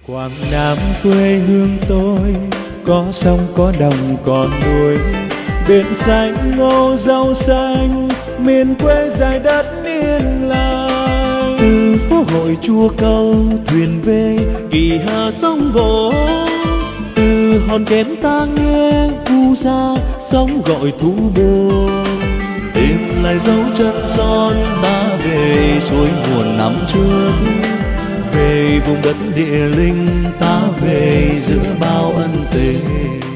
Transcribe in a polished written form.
Quảng Nam quê hương tôi, có sông có đồng có núi, biển xanh ngô rau xanh, miền quê dài đất yên lành. Từ phố hội chùa cầu thuyền về kỳ hà sông gỗ, từ hòn kén ta nghe cu sa sóng gọi thú buồn. Tìm lại dấu chân son ta về suối nguồn năm trước, về vùng đất địa linh ta về giữa bao ân tình.